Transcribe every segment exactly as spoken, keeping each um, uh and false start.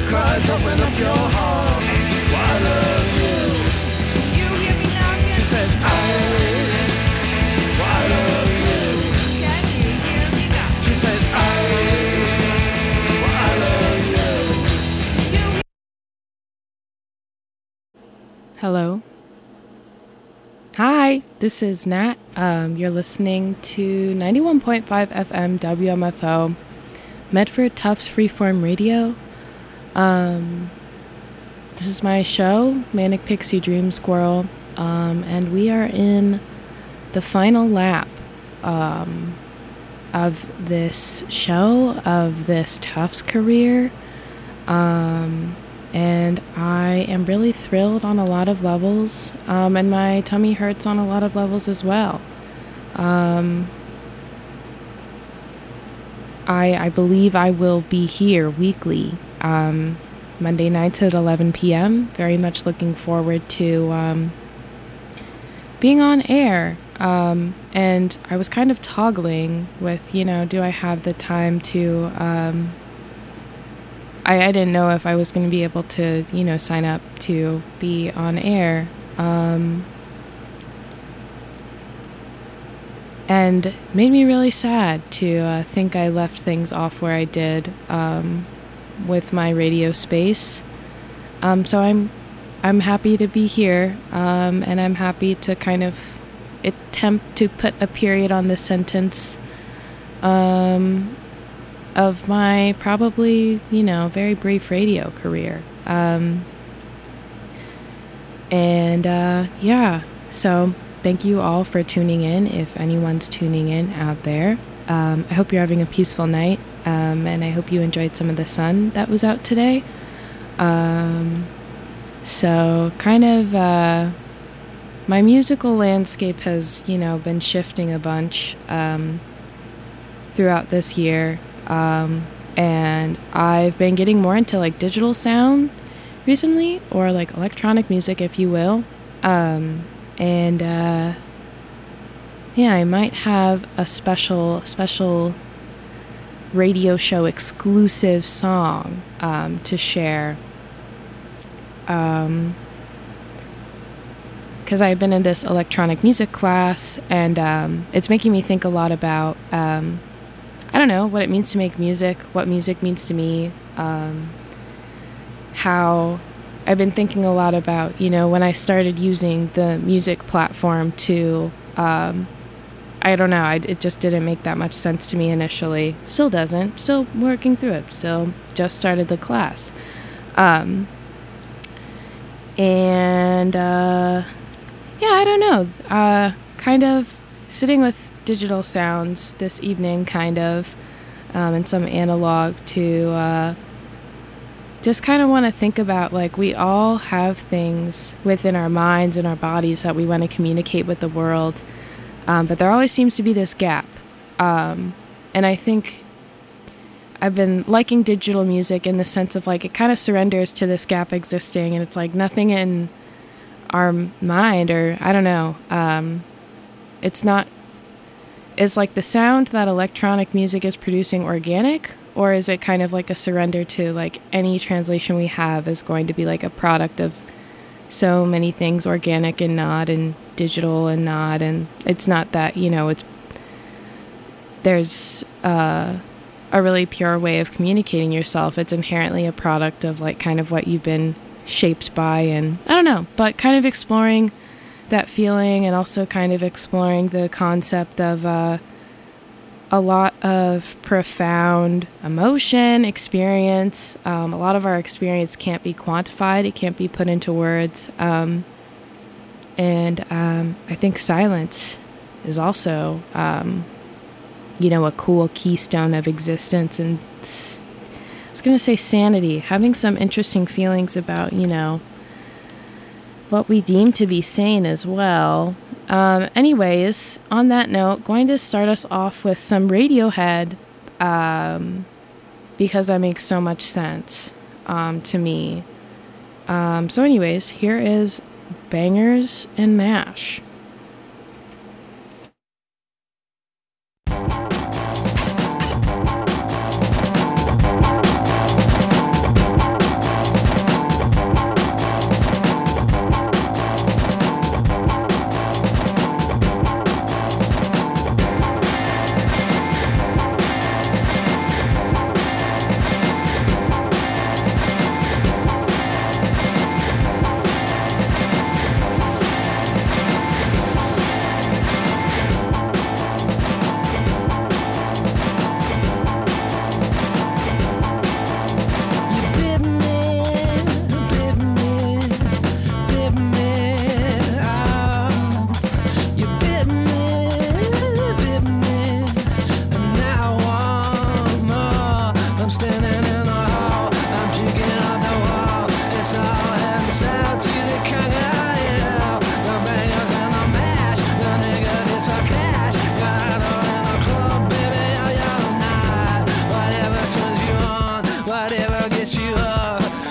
cries, open up your heart. Well, I love you. You hear me knocking? She said, I, well, I love you. Can you hear me knocking? She said, I, well, I love you. You Hello. Hi, this is Nat. Um, you're listening to ninety-one point five F M W M F O, Medford Tufts Freeform Radio. Um, this is my show, Manic Pixie Dream Squirrel, um, and we are in the final lap um, of this show, of this Tufts career. Um, and I am really thrilled on a lot of levels, um, and my tummy hurts on a lot of levels as well. Um, I, I believe I will be here weekly, um, Monday nights at eleven p.m. Very much looking forward to um, being on air. Um, and I was kind of toggling with, you know, do I have the time to... Um, I, I didn't know if I was going to be able to, you know, sign up to be on air. Um, and it made me really sad to uh, think I left things off where I did um, with my radio space. Um, so I'm I'm happy to be here, um, and I'm happy to kind of attempt to put a period on this sentence. Um... of my probably, you know, very brief radio career. Um, and, uh, yeah, so thank you all for tuning in, if anyone's tuning in out there. Um, I hope you're having a peaceful night, um, and I hope you enjoyed some of the sun that was out today. Um, so, kind of, uh, my musical landscape has, you know, been shifting a bunch, um, throughout this year. Um, and I've been getting more into like digital sound recently, or like electronic music, if you will. Um, and, uh, yeah, I might have a special, special radio show exclusive song, um, to share. Um, cause I've been in this electronic music class, and, um, it's making me think a lot about, um, I don't know, what it means to make music, what music means to me, um, how I've been thinking a lot about, you know, when I started using the music platform to, um, I don't know, I, it just didn't make that much sense to me initially. Still doesn't, still working through it, still just started the class. Um, and, uh, yeah, I don't know, uh, kind of sitting with digital sounds this evening, kind of, um, and some analog to uh, just kind of want to think about, like, we all have things within our minds and our bodies that we want to communicate with the world, um, but there always seems to be this gap. Um, and I think I've been liking digital music in the sense of, like, it kind of surrenders to this gap existing, and it's like nothing in our mind, or I don't know, um, it's not, is like the sound that electronic music is producing organic, or is it kind of like a surrender to like any translation we have is going to be like a product of so many things, organic and not, and digital and not, and it's not that, you know, it's, there's uh, a really pure way of communicating yourself. It's inherently a product of like kind of what you've been shaped by, and I don't know, but kind of exploring that feeling, and also kind of exploring the concept of uh, a lot of profound emotion, experience. Um, a lot of our experience can't be quantified. It can't be put into words. Um, and um, I think silence is also, um, you know, a cool keystone of existence. And s- I was going to say sanity, having some interesting feelings about, you know, what we deem to be sane as well. Um, anyways, on that note, going to start us off with some Radiohead, um, because that makes so much sense um, to me. Um, so anyways, here is Bangers and Mash.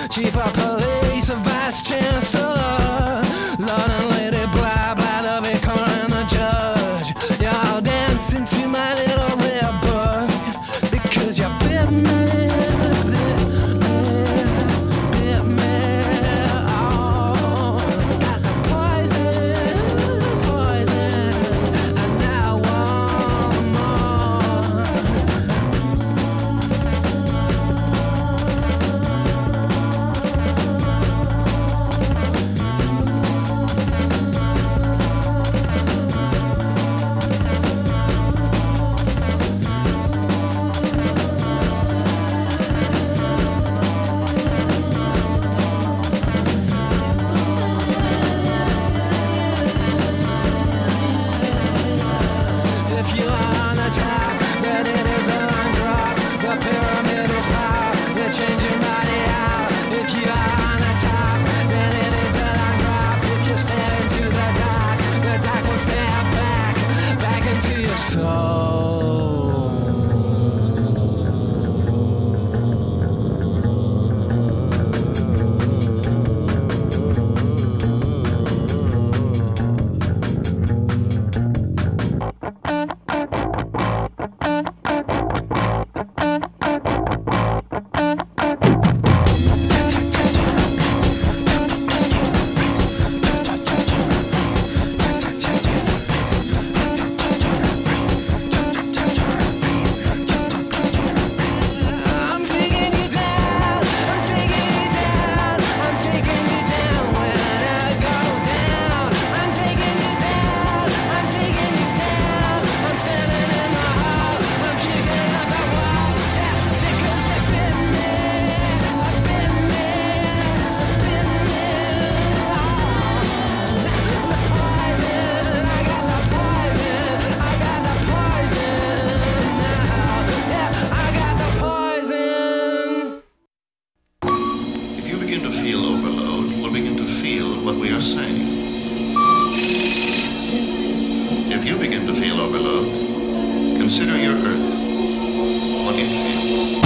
chief of police, a vice chancellor, Lord and Lady blah blah, the vicar and the judge. You're all dancing to my little red book because you bit me, bit me, bit me. Oh, got the poison, poison, and now one more. If you are on the top, then it is a line drop. The pyramid is power, you change your body out. If you are on the top, then it is a line drop. If you stare into the dark, the dark will stare back, back into your soul. I'm taking you down, I'm taking you down, I'm taking you down when I go down. I'm taking you down, I'm taking you down. I'm standing in the hall, I'm kicking up the wall. Yeah, because you bit me, bit me, bit me. Oh, the poison, I got the poison, I got the poison now. Yeah, I got the poison. If you begin to feel overload, we'll begin to feel what we are saying. If you begin to feel overload, consider your earth. What do you feel?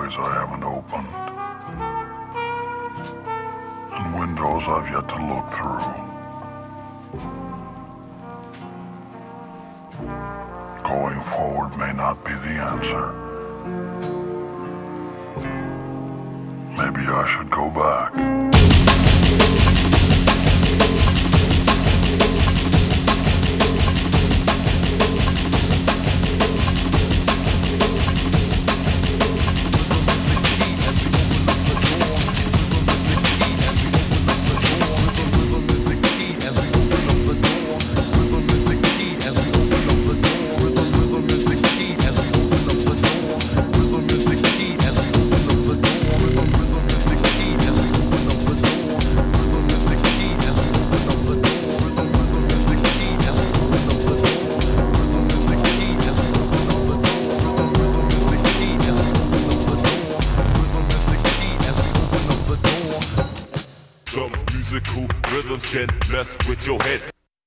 doorways I haven't opened, and windows I've yet to look through. Going forward may not be the answer. Maybe I should go back. Can mess with your head.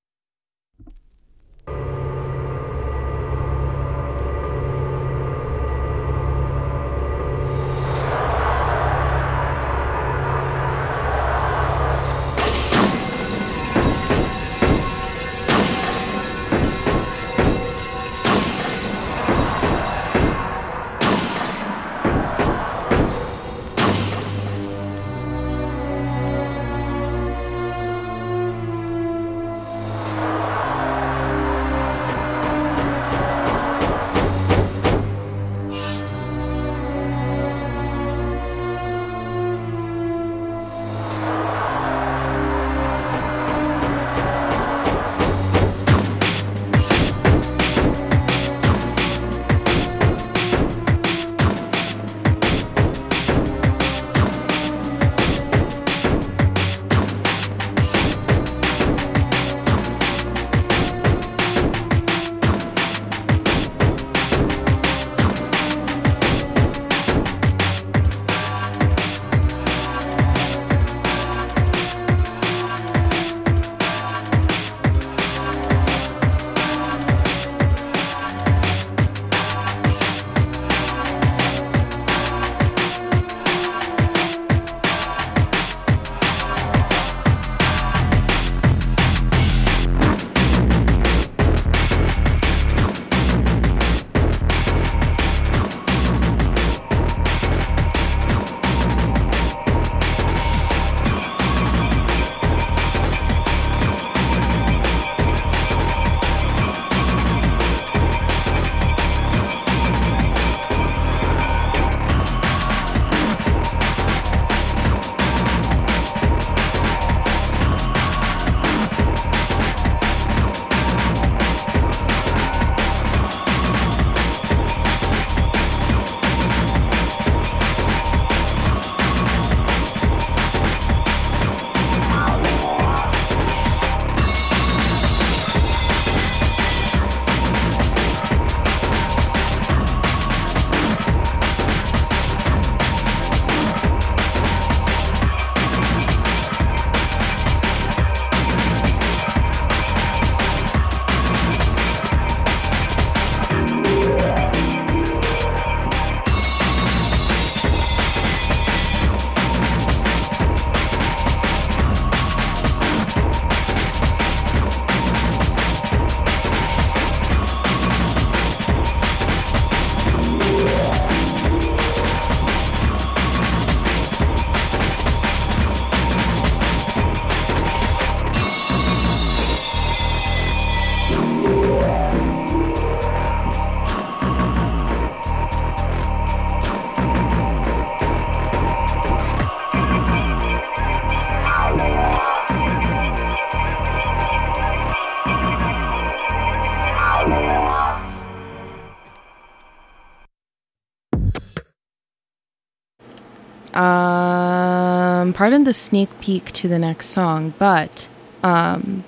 Um, pardon the sneak peek to the next song, but um,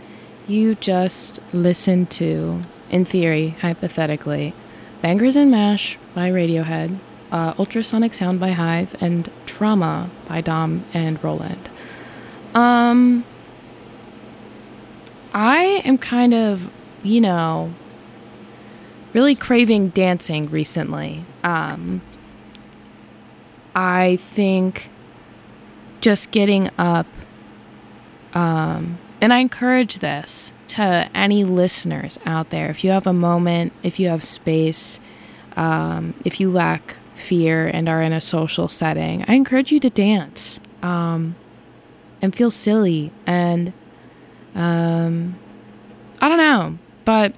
you just listened to, in theory, hypothetically, Bangers and Mash by Radiohead, uh, Ultrasonic Sound by Hive, and Trauma by Dom and Roland. Um, I am kind of, you know, really craving dancing recently. Um, I think just getting up, um, and I encourage this to any listeners out there. If you have a moment, if you have space, um, if you lack fear and are in a social setting, I encourage you to dance um, and feel silly. And um, I don't know, but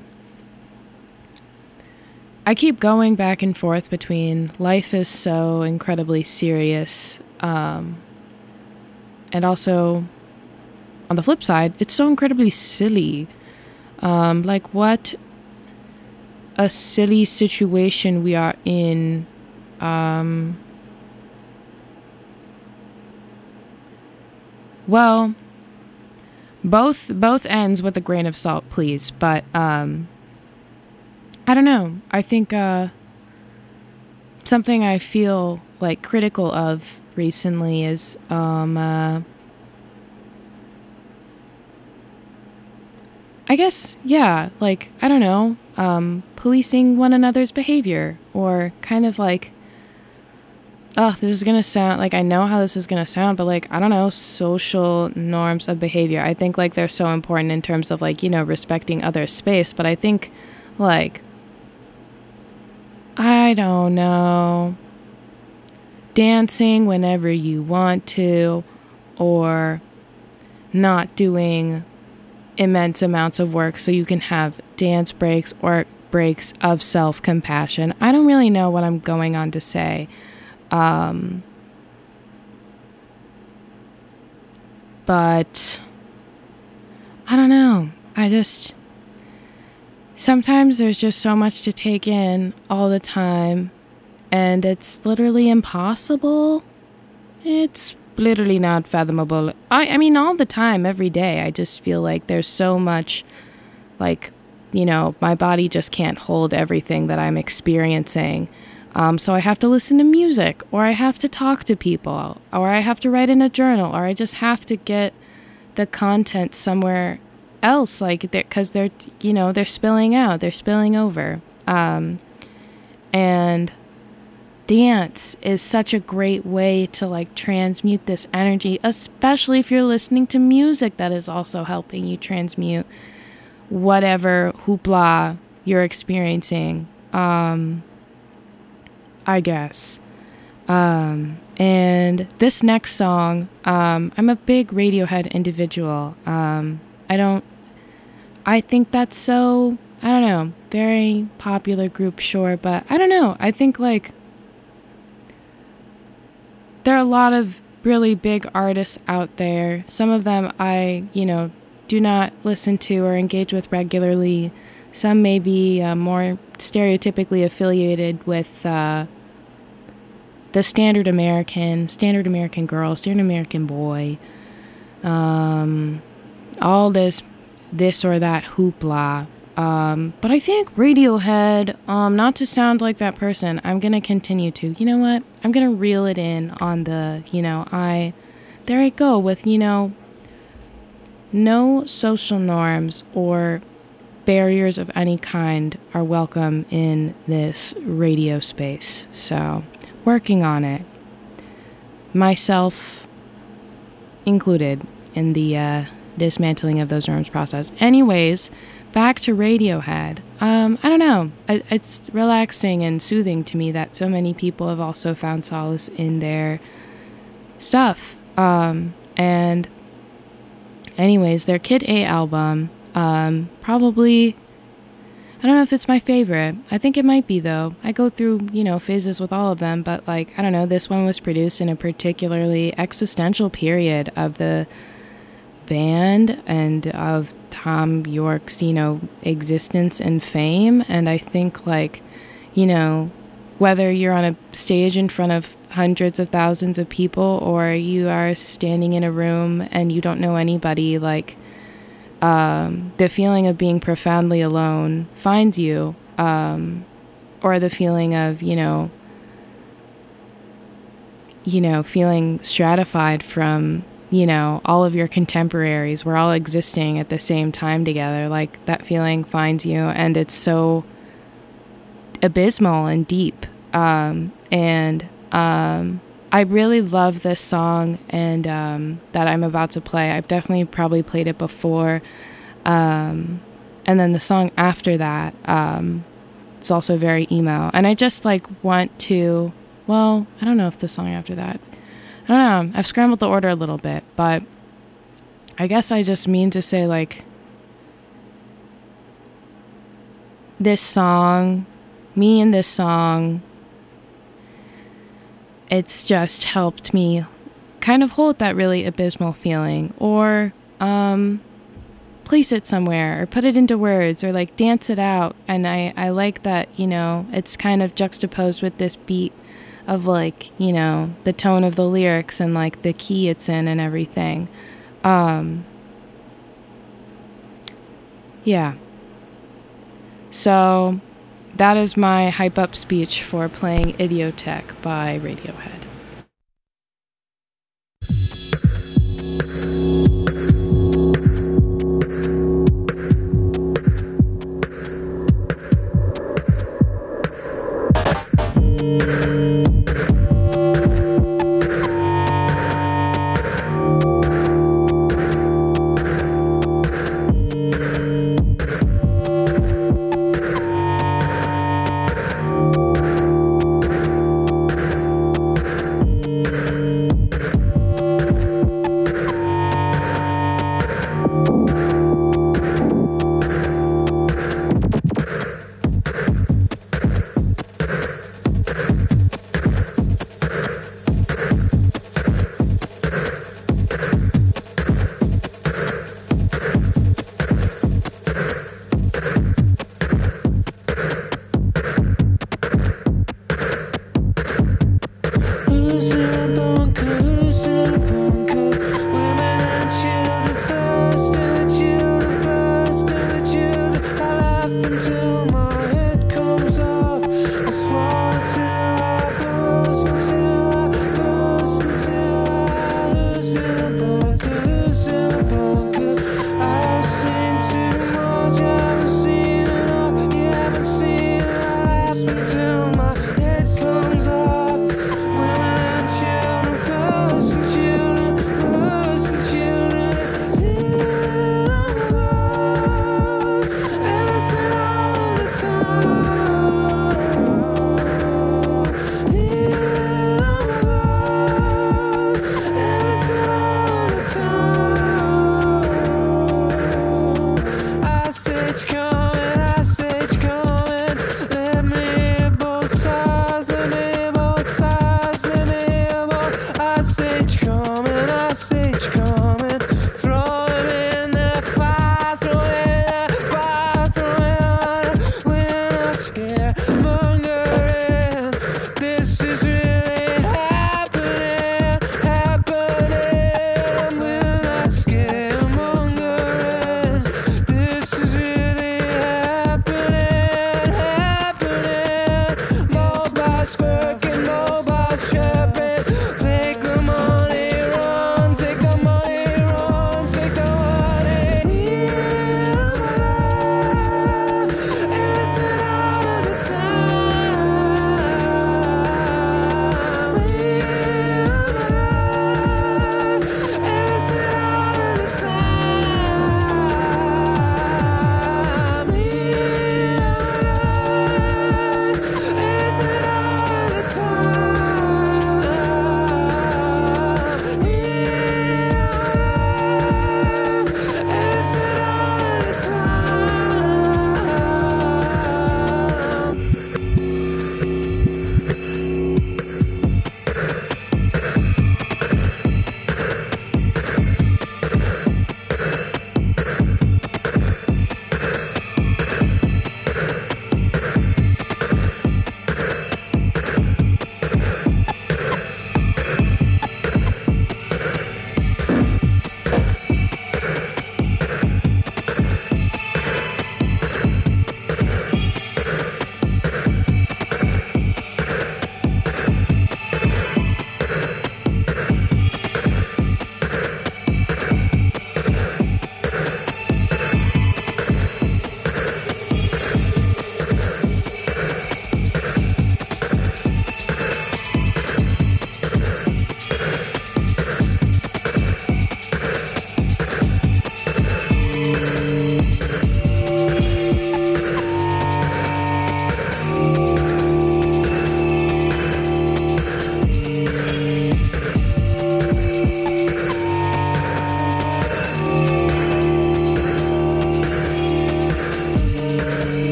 I keep going back and forth between life is so incredibly serious, um, and also on the flip side, it's so incredibly silly. Um, like what a silly situation we are in. Um, well, both both ends with a grain of salt, please. But um, I don't know. I think uh, something I feel like critical of recently is um, uh, I guess, yeah, like, I don't know, um, policing one another's behavior, or kind of like, oh, this is gonna sound, like, I know how this is gonna sound, but, like, I don't know, social norms of behavior. I think, like, they're so important in terms of, like, you know, respecting other space, but I think, like, I don't know, dancing whenever you want to, or not doing immense amounts of work so you can have dance breaks or breaks of self-compassion. I don't really know what I'm going on to say. Um, but I don't know. I just, sometimes there's just so much to take in all the time, and it's literally impossible. It's literally not fathomable. I, I mean, all the time, every day, I just feel like there's so much, like, you know, my body just can't hold everything that I'm experiencing. Um, so I have to listen to music, or I have to talk to people, or I have to write in a journal, or I just have to get the content somewhere else, like, because they're, you know, they're spilling out, they're spilling over. Um, and dance is such a great way to, like, transmute this energy, especially if you're listening to music that is also helping you transmute whatever hoopla you're experiencing, um, I guess. Um, and this next song, um, I'm a big Radiohead individual. Um, I don't, I think that's so, I don't know, very popular group, sure, but I don't know, I think, like, there are a lot of really big artists out there. Some of them I, you know, do not listen to or engage with regularly. Some may be uh, more stereotypically affiliated with uh, the standard American, standard American girl, standard American boy. Um, all this, this or that hoopla. Um, but I think Radiohead, um, not to sound like that person, I'm going to continue to, you know what? I'm going to reel it in on the, you know, I, there I go with, you know, no social norms or barriers of any kind are welcome in this radio space. So, working on it. Myself included in the, uh, dismantling of those norms process. Anyways, back to Radiohead. Um, I don't know. I, it's relaxing and soothing to me that so many people have also found solace in their stuff. Um, and anyways, their Kid A album, um, probably, I don't know if it's my favorite. I think it might be, though. I go through, you know, phases with all of them, but, like, I don't know, this one was produced in a particularly existential period of the band and of Tom York's, you know, existence and fame. And I think, like, you know, whether you're on a stage in front of hundreds of thousands of people or you are standing in a room and you don't know anybody, like, um, the feeling of being profoundly alone finds you, um, or the feeling of, you know, you know, feeling stratified from, you know, all of your contemporaries. We're all existing at the same time together. Like, that feeling finds you, and it's so abysmal and deep. Um, and um, I really love this song and um, that I'm about to play. I've definitely probably played it before. Um, and then the song after that, um, it's also very emo. And I just like want to, well, I don't know if the song after that, I don't know. I've scrambled the order a little bit, but I guess I just mean to say like this song, me and this song, it's just helped me kind of hold that really abysmal feeling, or um, place it somewhere, or put it into words, or like dance it out. And I, I like that, you know, it's kind of juxtaposed with this beat of like, you know, the tone of the lyrics and like the key it's in and everything. Um, yeah. So that is my hype up speech for playing Idiotech by Radiohead.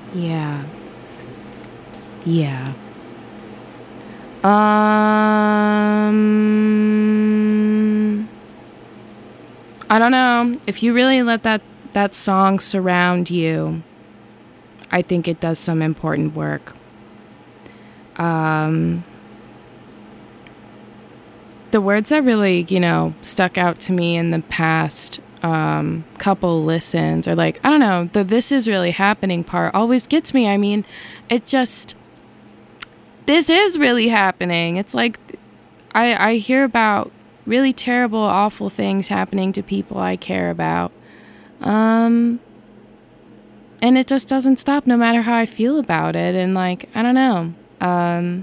Yeah. Yeah. Um, I don't know. If you really let that, that song surround you, I think it does some important work. Um, the words that really, you know, stuck out to me in the past um, couple listens are like, I don't know, the "this is really happening" part always gets me. I mean, it just, this is really happening. It's like, I, I hear about really terrible, awful things happening to people I care about. Um, and it just doesn't stop no matter how I feel about it. And like, I don't know. Um,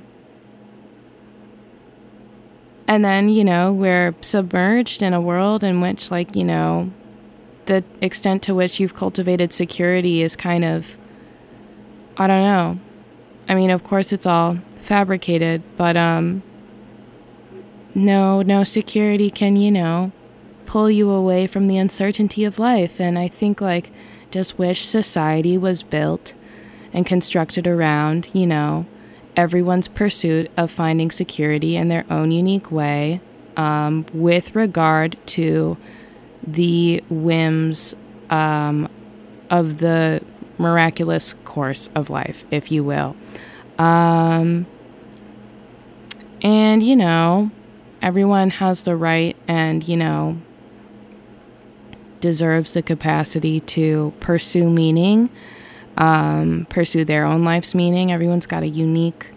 and then, you know, we're submerged in a world in which, like, you know, the extent to which you've cultivated security is kind of, I don't know. I mean, of course it's all fabricated, but, um, no, no security can, you know, pull you away from the uncertainty of life. And I think, like, just wish society was built and constructed around, you know, everyone's pursuit of finding security in their own unique way, um, with regard to the whims um, of the miraculous course of life, if you will. Um, and, you know, everyone has the right and, you know, deserves the capacity to pursue meaning, um, pursue their own life's meaning. Everyone's got a unique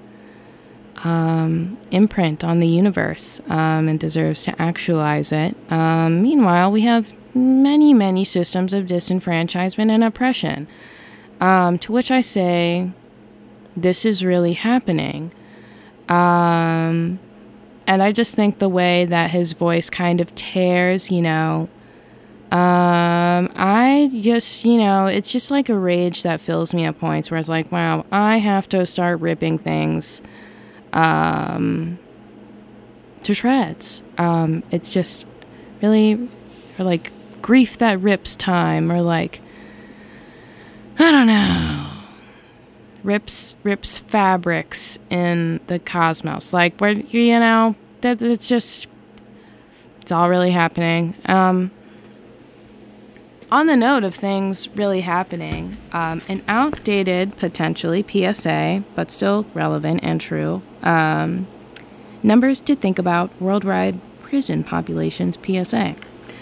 um, imprint on the universe um, and deserves to actualize it. Um, meanwhile, we have many, many systems of disenfranchisement and oppression, um, to which I say, this is really happening. Um, and I just think the way that his voice kind of tears, you know, Um, I just, you know, it's just like a rage that fills me at points where it's like, wow, I have to start ripping things, um, to shreds. Um, it's just really, or like grief that rips time, or like, I don't know, rips, rips fabrics in the cosmos. Like, where, you know, that it's just, it's all really happening. Um, On the note of things really happening, um, an outdated, potentially, P S A, but still relevant and true, um, numbers to think about worldwide prison populations, P S A.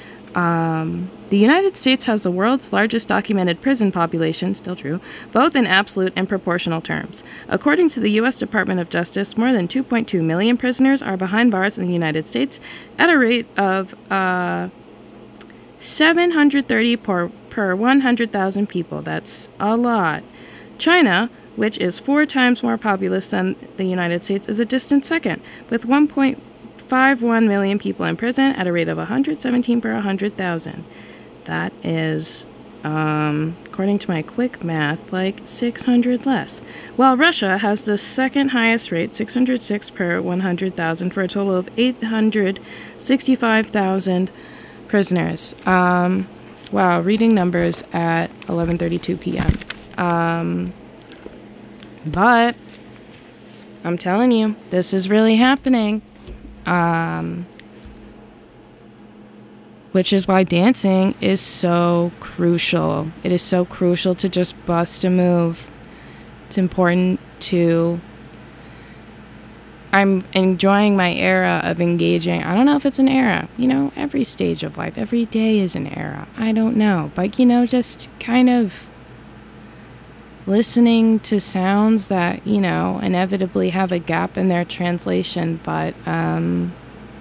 Um, the United States has the world's largest documented prison population, still true, both in absolute and proportional terms. According to the U S Department of Justice, more than two point two million prisoners are behind bars in the United States at a rate of, uh... seven hundred thirty per, per one hundred thousand people. That's a lot. China, which is four times more populous than the United States, is a distant second, with one point five one million people in prison at a rate of one hundred seventeen per one hundred thousand. That is, um, according to my quick math, like six hundred less. While Russia has the second highest rate, six hundred six per one hundred thousand, for a total of eight hundred sixty-five thousand prisoners. Um, wow, reading numbers at eleven thirty-two p.m. Um, but I'm telling you, this is really happening. Um, which is why dancing is so crucial. It is so crucial to just bust a move. It's important to... I'm enjoying my era of engaging. I don't know if it's an era. You know, every stage of life, every day is an era. I don't know. But, you know, just kind of listening to sounds that, you know, inevitably have a gap in their translation. But, um,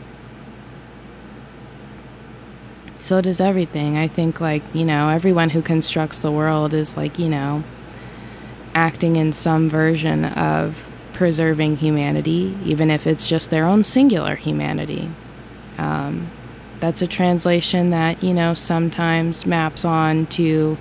so does everything. I think, like, you know, everyone who constructs the world is, like, you know, acting in some version of preserving humanity, even if it's just their own singular humanity. Um, that's a translation that, you know, sometimes maps on to,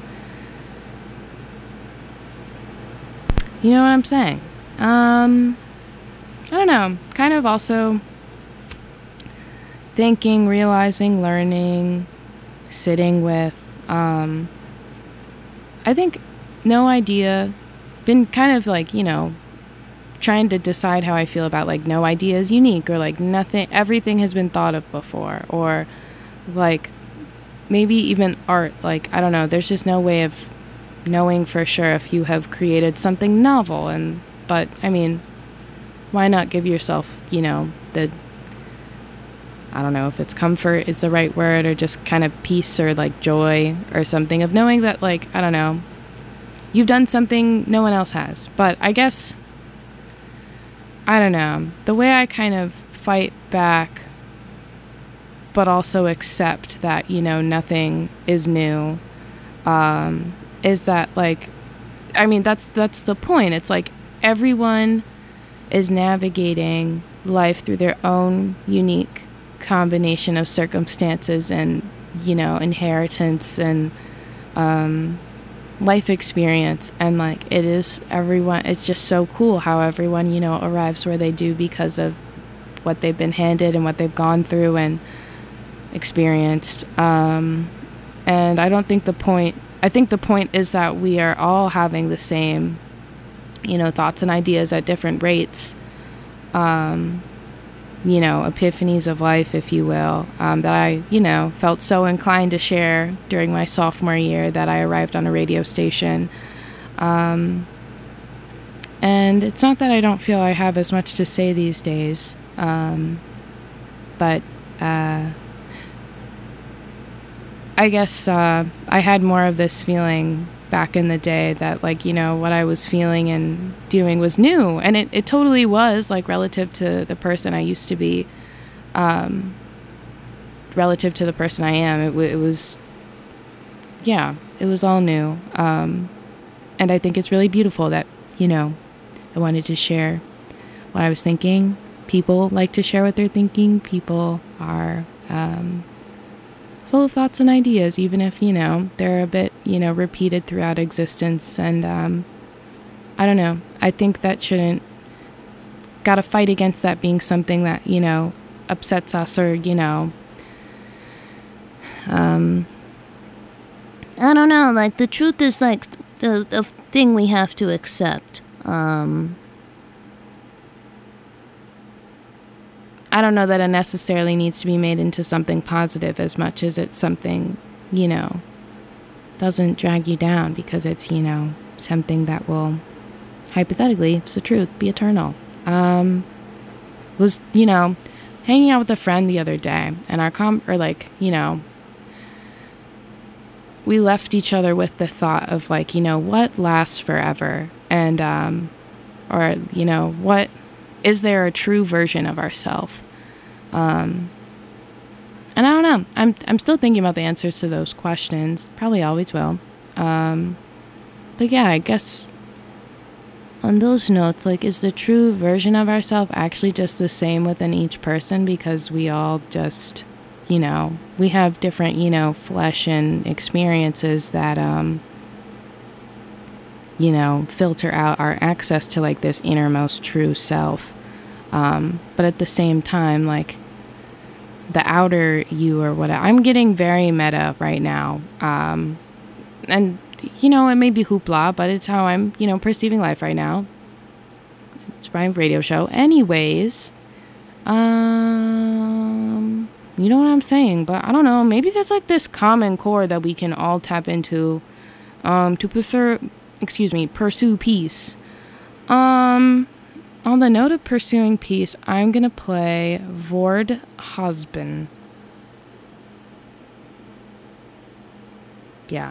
you know what I'm saying? Um, I don't know, kind of also thinking, realizing, learning, sitting with, um, I think no idea been kind of like, you know, trying to decide how I feel about like no idea is unique, or like nothing, everything has been thought of before, or like maybe even art. Like, I don't know, there's just no way of knowing for sure if you have created something novel. And but I mean, why not give yourself, you know, the, I don't know if it's comfort is the right word, or just kind of peace or like joy or something of knowing that, like, I don't know, you've done something no one else has. But I guess, I don't know, the way I kind of fight back but also accept that, you know, nothing is new, um, is that, like, I mean, that's that's the point. It's like everyone is navigating life through their own unique combination of circumstances and, you know, inheritance and um, life experience. And, like, it is everyone, it's just so cool how everyone, you know, arrives where they do because of what they've been handed and what they've gone through and experienced. Um, and I don't think the point, I think the point is that we are all having the same, you know, thoughts and ideas at different rates, um, you know, epiphanies of life, if you will, um, that I, you know, felt so inclined to share during my sophomore year that I arrived on a radio station. Um, and it's not that I don't feel I have as much to say these days, um, but uh, I guess uh, I had more of this feeling back in the day that, like, you know, what I was feeling and doing was new. And it, it totally was, like, relative to the person I used to be, um, relative to the person I am. It, w- it was, yeah, it was all new. Um, and I think it's really beautiful that, you know, I wanted to share what I was thinking. People like to share what they're thinking. People are um, full of thoughts and ideas, even if, you know, they're a bit, you know, repeated throughout existence. And um, I don't know. I think that shouldn't, gotta fight against that being something that, you know, upsets us or, you know, um, I don't know. Like, the truth is, like, the, the thing we have to accept. Um, I don't know that it necessarily needs to be made into something positive as much as it's something, you know, doesn't drag you down, because it's, you know, something that will, hypothetically, it's the truth, be eternal. Um, was, you know, hanging out with a friend the other day, and our com, or like, you know, we left each other with the thought of, like, you know, what lasts forever? And, um, or, you know, what, is there a true version of ourselves? Um, and I don't know. I'm I'm still thinking about the answers to those questions. Probably always will. Um, but yeah, I guess on those notes, like, is the true version of ourselves actually just the same within each person? Because we all just, you know, we have different, you know, flesh and experiences that, um, you know, filter out our access to, like, this innermost true self. Um, but at the same time, like, the outer you or whatever, I'm getting very meta right now. Um, and, you know, it may be hoopla, but it's how I'm, you know, perceiving life right now. It's my radio show. Anyways, um, you know what I'm saying? But I don't know, maybe there's, like, this common core that we can all tap into, um, to pursue, excuse me, pursue peace. Um... On the note of pursuing peace, I'm going to play Vord Husband. Yeah.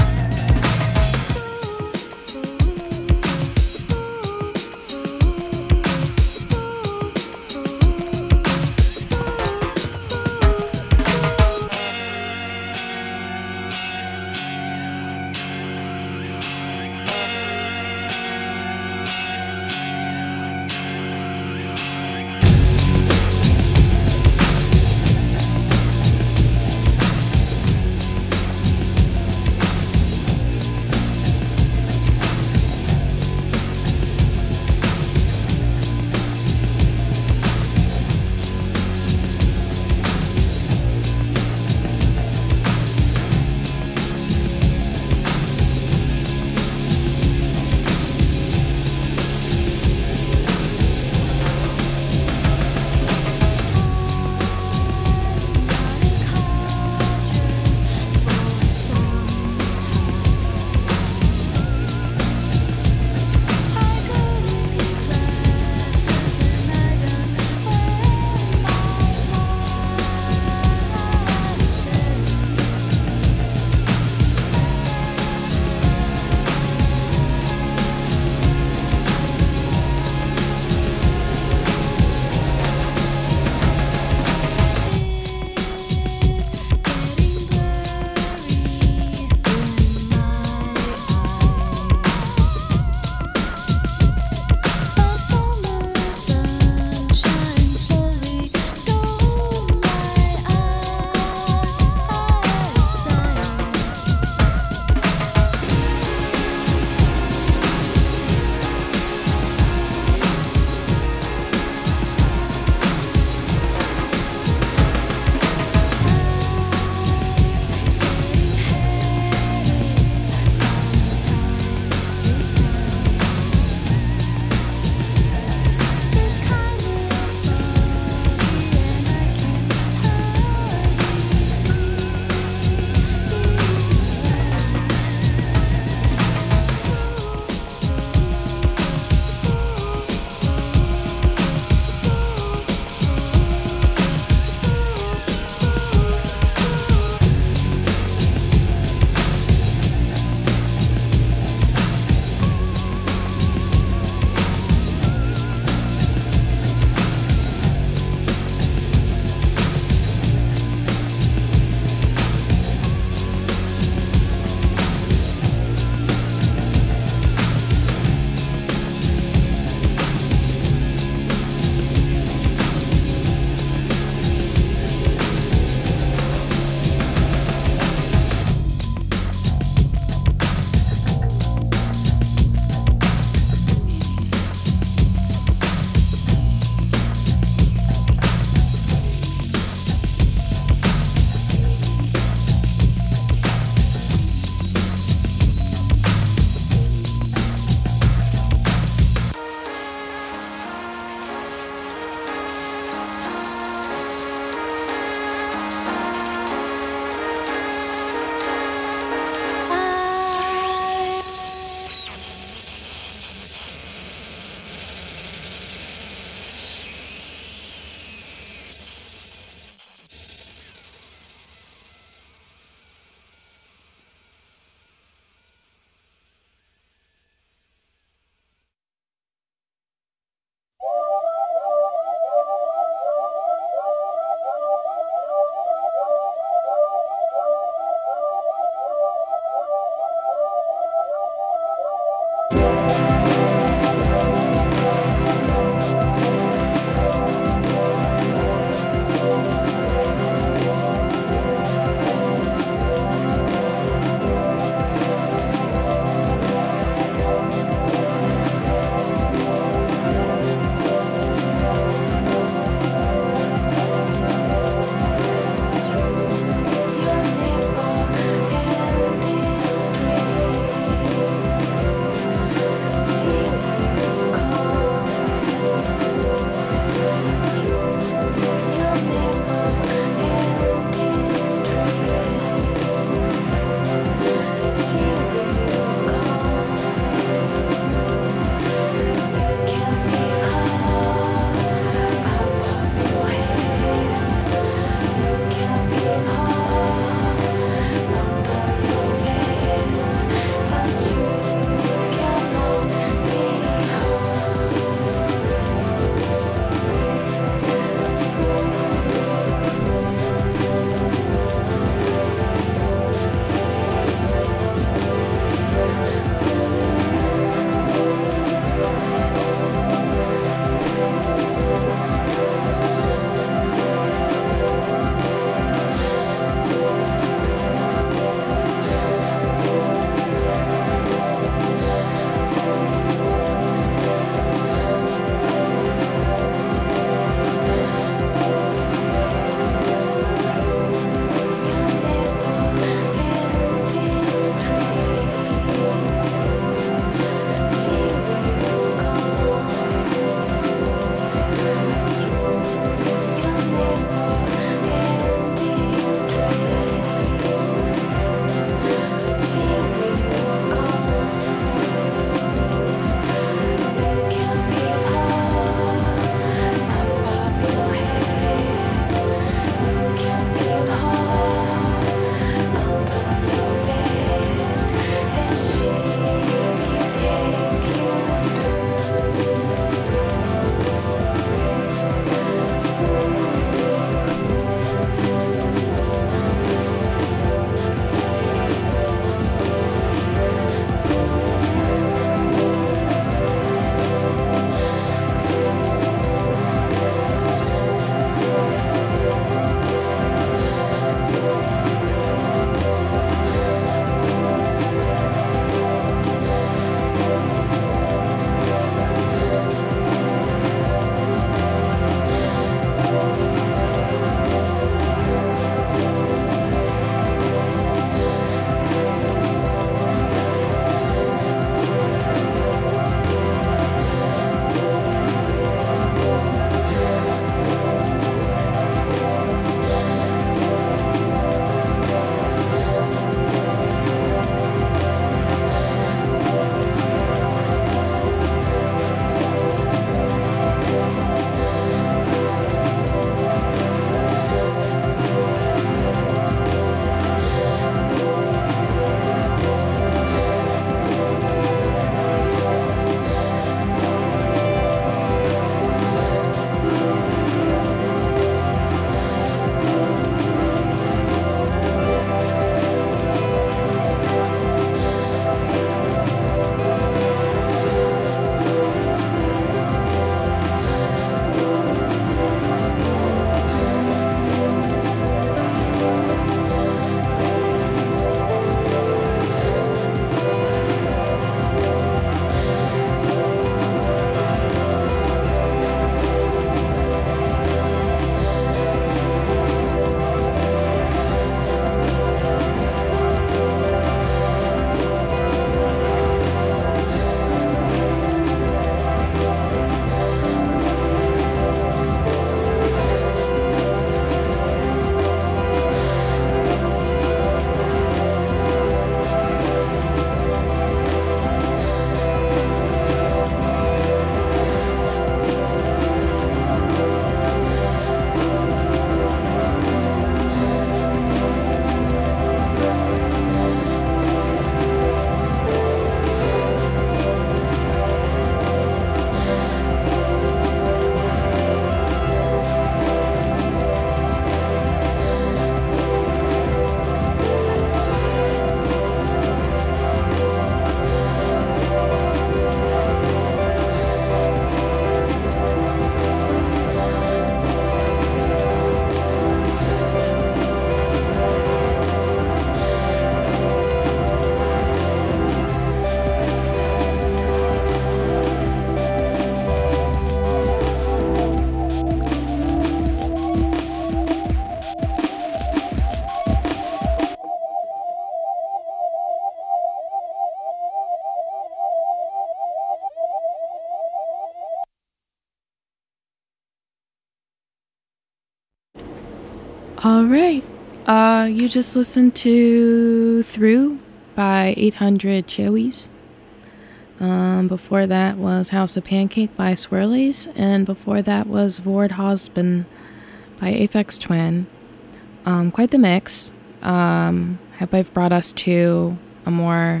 All right. Uh, you just listened to Through by eight hundred Joeys. Um, before that was House of Pancake by Swirlies. And before that was Vord Husband by Aphex Twin. Um, quite the mix. Um, hope I've brought us to a more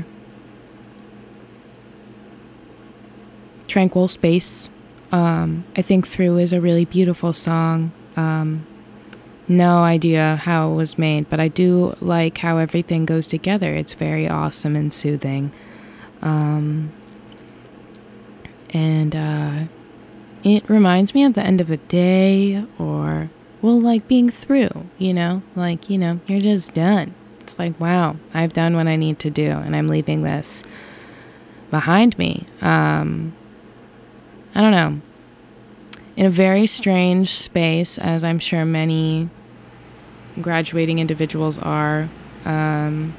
tranquil space. Um, I think Through is a really beautiful song. Um, no idea how it was made, but I do like how everything goes together. It's very awesome and soothing. Um, and uh, it reminds me of the end of a day, or, well, like being through, you know? Like, you know, you're just done. It's like, wow, I've done what I need to do, and I'm leaving this behind me. Um, I don't know. In a very strange space, as I'm sure many graduating individuals are. Um,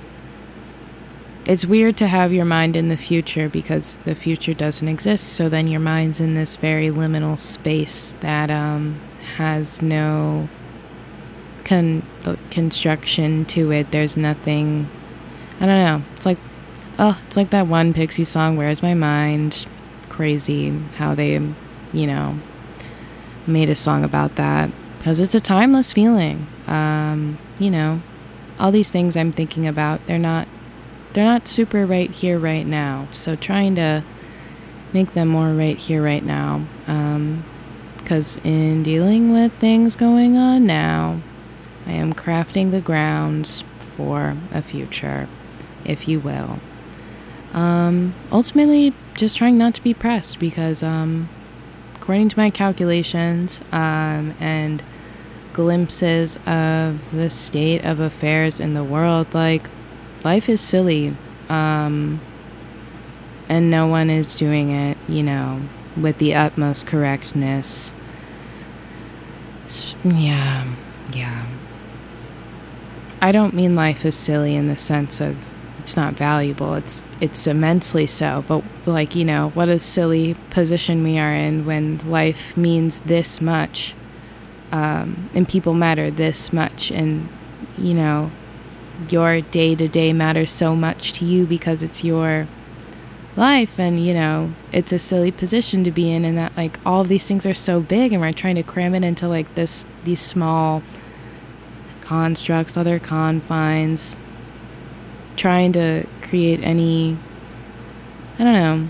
it's weird to have your mind in the future because the future doesn't exist. So then your mind's in this very liminal space that um, has no con- construction to it. There's nothing. I don't know. It's like, oh, it's like that one Pixies song, Where's My Mind? Crazy how they, you know, made a song about that. Because it's a timeless feeling. Um, you know, all these things I'm thinking about, they're not, they're not super right here, right now. So trying to make them more right here, right now. Um, because in dealing with things going on now, I am crafting the grounds for a future, if you will. Um, ultimately, just trying not to be pressed because, um, according to my calculations, um, and glimpses of the state of affairs in the world, like, life is silly, um, and no one is doing it, you know, with the utmost correctness. S- yeah, yeah. I don't mean life is silly in the sense of it's not valuable. It's it's immensely so. But, like, you know, what a silly position we are in when life means this much, um, and people matter this much, and, you know, your day-to-day matters so much to you because it's your life, and, you know, it's a silly position to be in, and that, like, all of these things are so big, and we're trying to cram it into, like, this these small constructs, other confines, trying to create any, I don't know.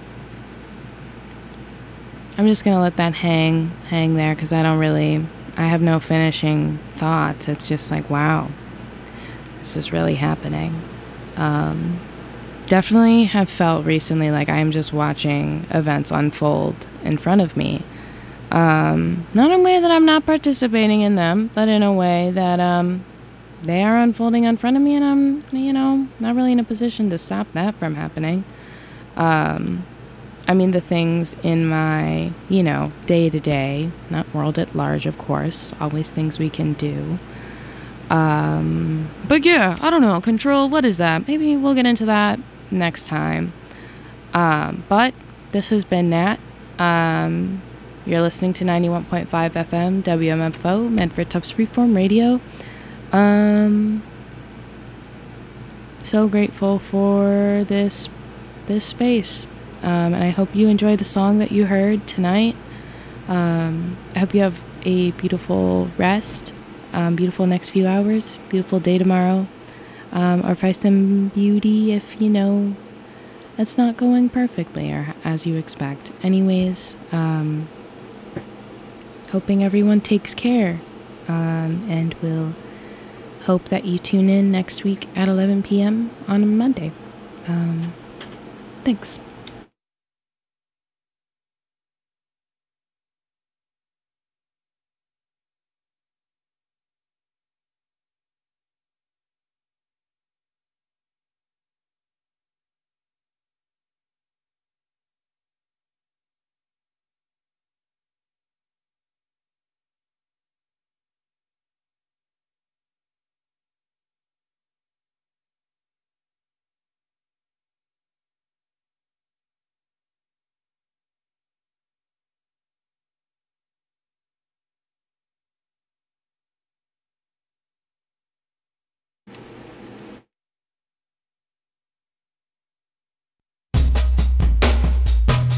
I'm just gonna let that hang, hang there, because I don't really, I have no finishing thoughts. It's just like, wow, this is really happening. Um, definitely have felt recently like I'm just watching events unfold in front of me. Um, not in a way that I'm not participating in them, but in a way that, um, they are unfolding in front of me, and I'm, you know, not really in a position to stop that from happening. Um, I mean, the things in my, you know, day-to-day, not world at large, of course, always things we can do. Um, but yeah, I don't know, control, what is that? Maybe we'll get into that next time. Um, but this has been Nat. Um, you're listening to ninety-one point five F M, W M F O, Medford Tufts Freeform Radio. Um, so grateful for this, this space. Um, and I hope you enjoyed the song that you heard tonight. Um, I hope you have a beautiful rest, um, beautiful next few hours, beautiful day tomorrow, um, or find some beauty if, you know, it's not going perfectly or as you expect. Anyways, um, hoping everyone takes care, um, and will hope that you tune in next week at eleven p.m. on a Monday. Um, thanks.